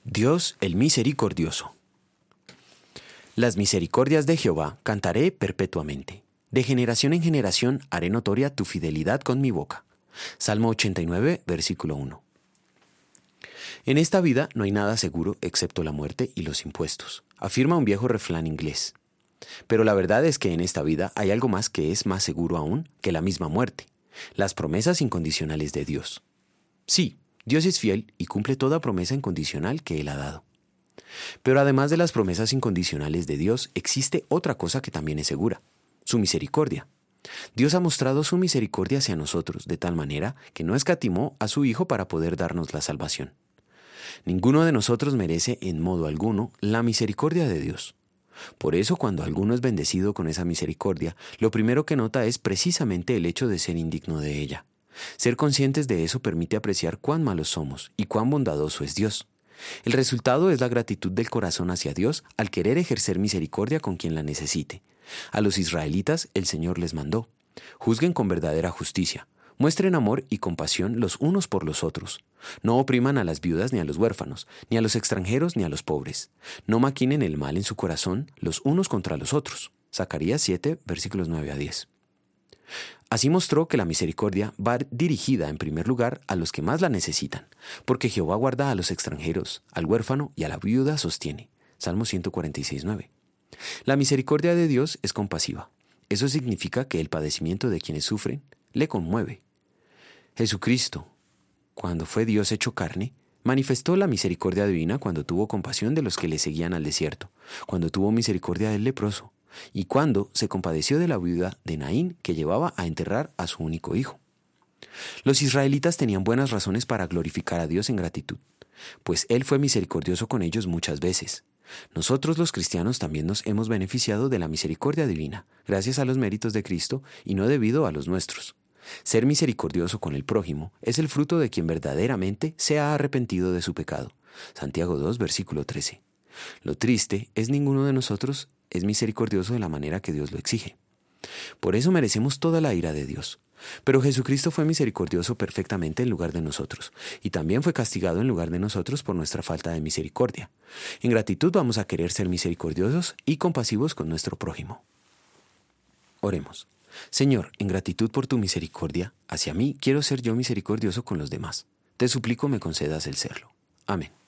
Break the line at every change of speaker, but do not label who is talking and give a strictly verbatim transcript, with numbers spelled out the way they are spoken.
Dios el misericordioso. Las misericordias de Jehová cantaré perpetuamente. De generación en generación haré notoria tu fidelidad con mi boca. Salmo ochenta y nueve, versículo uno. En esta vida no hay nada seguro excepto la muerte y los impuestos, afirma un viejo refrán inglés. Pero la verdad es que en esta vida hay algo más que es más seguro aún que la misma muerte: las promesas incondicionales de Dios. Sí, Dios es fiel y cumple toda promesa incondicional que Él ha dado. Pero además de las promesas incondicionales de Dios, existe otra cosa que también es segura: su misericordia. Dios ha mostrado su misericordia hacia nosotros de tal manera que no escatimó a su Hijo para poder darnos la salvación. Ninguno de nosotros merece en modo alguno la misericordia de Dios. Por eso, cuando alguno es bendecido con esa misericordia, lo primero que nota es precisamente el hecho de ser indigno de ella. Ser conscientes de eso permite apreciar cuán malos somos y cuán bondadoso es Dios. El resultado es la gratitud del corazón hacia Dios al querer ejercer misericordia con quien la necesite. A los israelitas el Señor les mandó: juzguen con verdadera justicia, muestren amor y compasión los unos por los otros. No opriman a las viudas ni a los huérfanos, ni a los extranjeros ni a los pobres. No maquinen el mal en su corazón los unos contra los otros. Zacarías siete, versículos nueve a diez. Así mostró que la misericordia va dirigida en primer lugar a los que más la necesitan, porque Jehová guarda a los extranjeros, al huérfano y a la viuda sostiene. Salmo ciento cuarenta y seis, nueve. La misericordia de Dios es compasiva. Eso significa que el padecimiento de quienes sufren le conmueve. Jesucristo, cuando fue Dios hecho carne, manifestó la misericordia divina cuando tuvo compasión de los que le seguían al desierto, cuando tuvo misericordia del leproso, y cuando se compadeció de la viuda de Naín que llevaba a enterrar a su único hijo. Los israelitas tenían buenas razones para glorificar a Dios en gratitud, pues Él fue misericordioso con ellos muchas veces. Nosotros los cristianos también nos hemos beneficiado de la misericordia divina, gracias a los méritos de Cristo y no debido a los nuestros. Ser misericordioso con el prójimo es el fruto de quien verdaderamente se ha arrepentido de su pecado. Santiago dos, versículo trece. Lo triste es ninguno de nosotros es misericordioso de la manera que Dios lo exige. Por eso merecemos toda la ira de Dios. Pero Jesucristo fue misericordioso perfectamente en lugar de nosotros, y también fue castigado en lugar de nosotros por nuestra falta de misericordia. En gratitud vamos a querer ser misericordiosos y compasivos con nuestro prójimo. Oremos. Señor, en gratitud por tu misericordia hacia mí, quiero ser yo misericordioso con los demás. Te suplico me concedas el serlo. Amén.